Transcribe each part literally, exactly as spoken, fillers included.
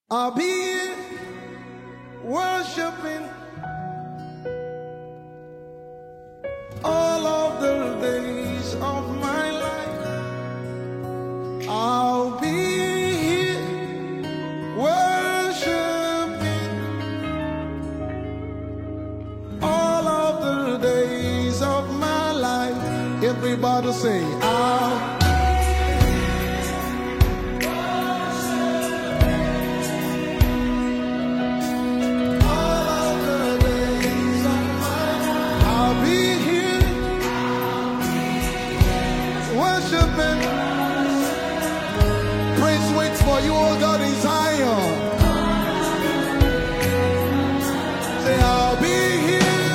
I'll be here worshiping all of the days of my life. I'll be here worshiping all of the days of my life. Everybody say, I'll for you, oh God, in Zion. Say, I'll be here.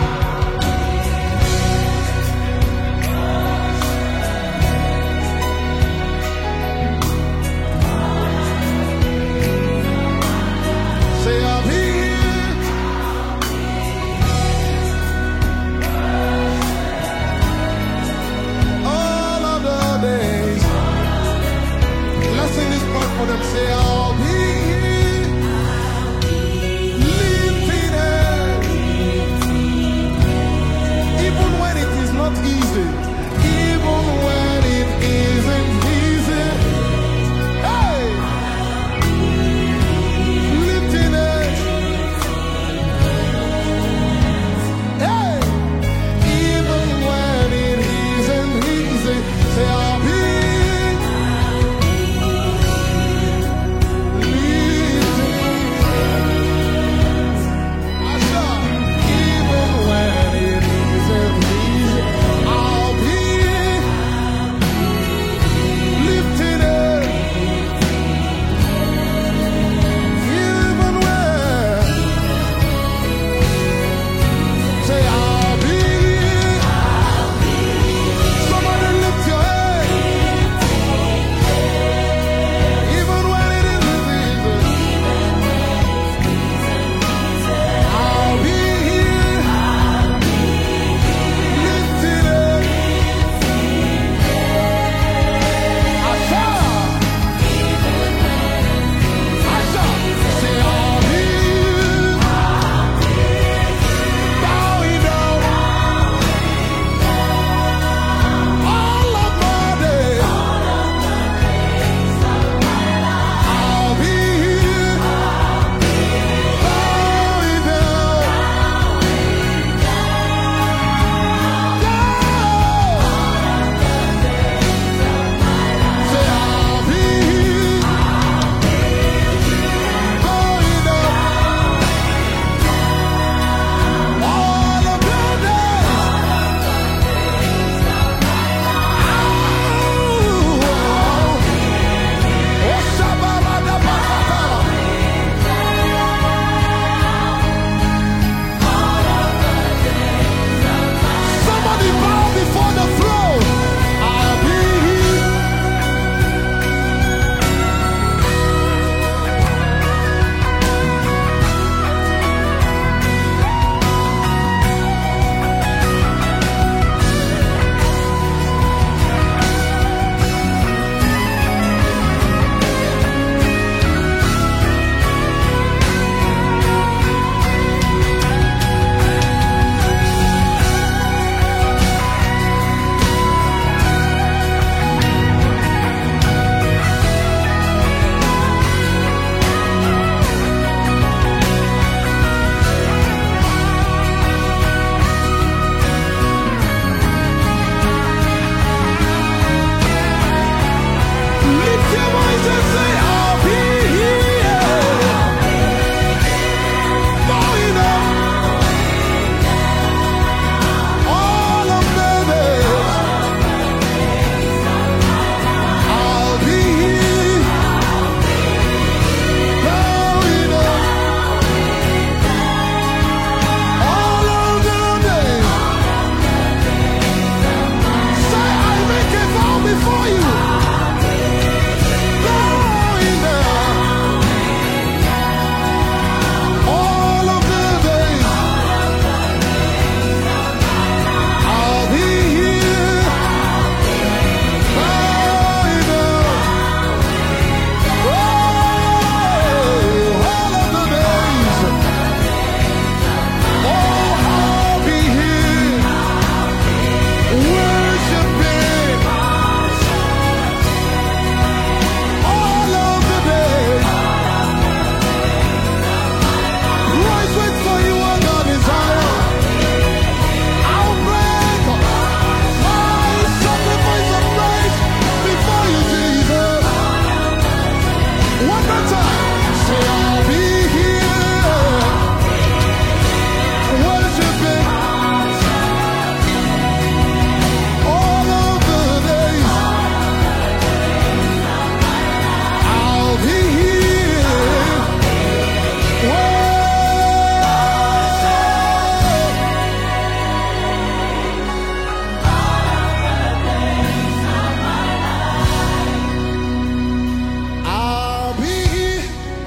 Say, I'll be here. All of the days. Let's sing this part for them. Say, I'll be here. One more time. Say, I'll be here worshiping all of the days. I'll be here. Whoa. I'll be here,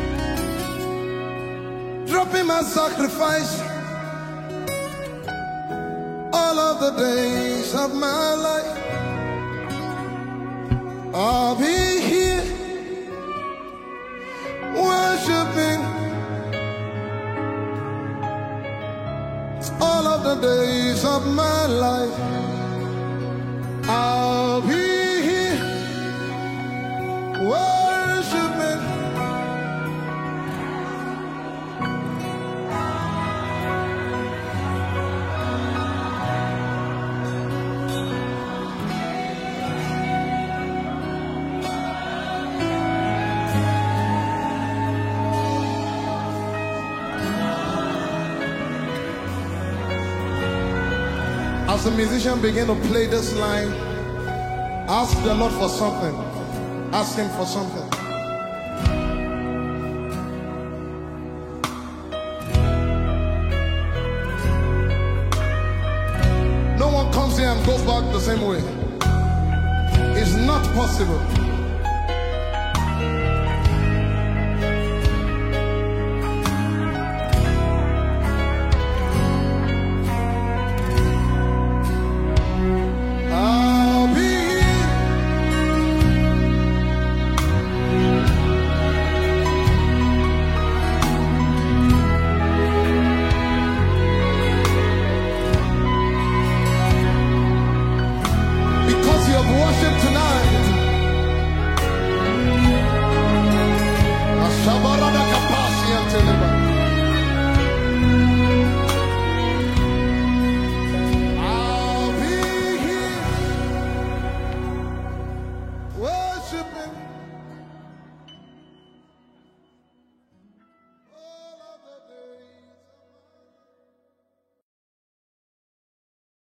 dropping my sacrifice all of the days of my life. I'll be here worshiping all of the days of my life. I'll be here worshiping. As the musician begin to play this line, ask the Lord for something. Ask him for something. No one comes here and goes back the same way. It's not possible.